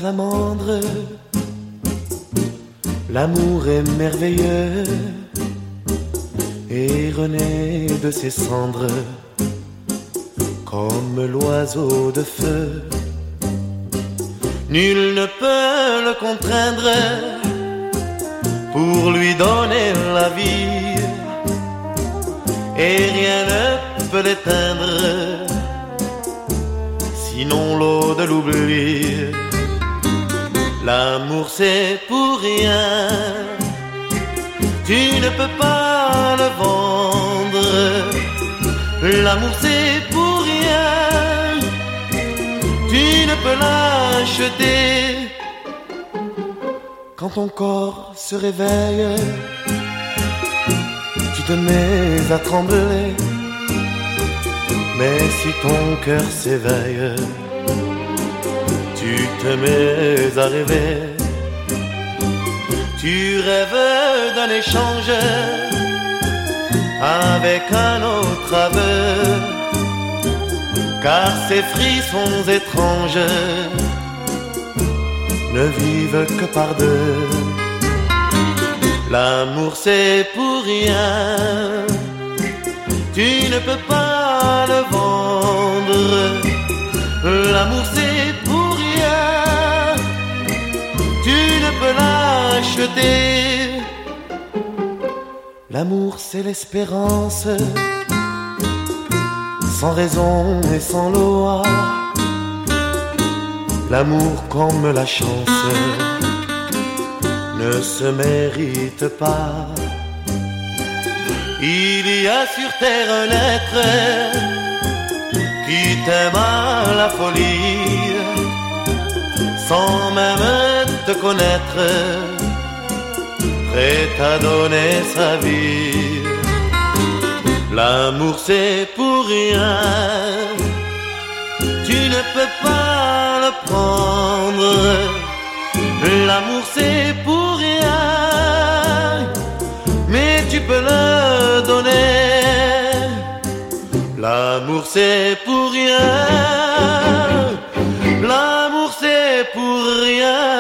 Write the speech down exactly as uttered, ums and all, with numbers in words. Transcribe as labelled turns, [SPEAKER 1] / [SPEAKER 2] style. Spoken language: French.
[SPEAKER 1] salamandre. L'amour est merveilleux et renaît de ses cendres comme l'oiseau de feu. Nul ne peut le contraindre pour lui donner la vie, et rien ne peut l'éteindre, sinon l'eau de l'oubli. L'amour c'est pour rien, tu ne peux pas le vendre. L'amour c'est pour rien, tu ne peux l'acheter. Quand ton corps se réveille, tu te mets à trembler. Mais si ton cœur s'éveille, tu te mets à rêver. Tu rêves d'un échange avec un autre aveu, car ces frissons étranges ne vivent que par deux. L'amour c'est pour rien, tu ne peux pas le vendre. L'amour c'est pour rien, tu ne peux l'acheter. L'amour c'est l'espérance, sans raison et sans loi. L'amour comme la chance ne se mérite pas. Il y a sur terre un être qui t'aime à la folie, sans même te connaître, prêt à donner sa vie. L'amour c'est pour rien, tu ne peux pas le prendre. L'amour c'est pour rien, mais tu peux le donner. L'amour c'est pour rien, l'amour c'est pour rien.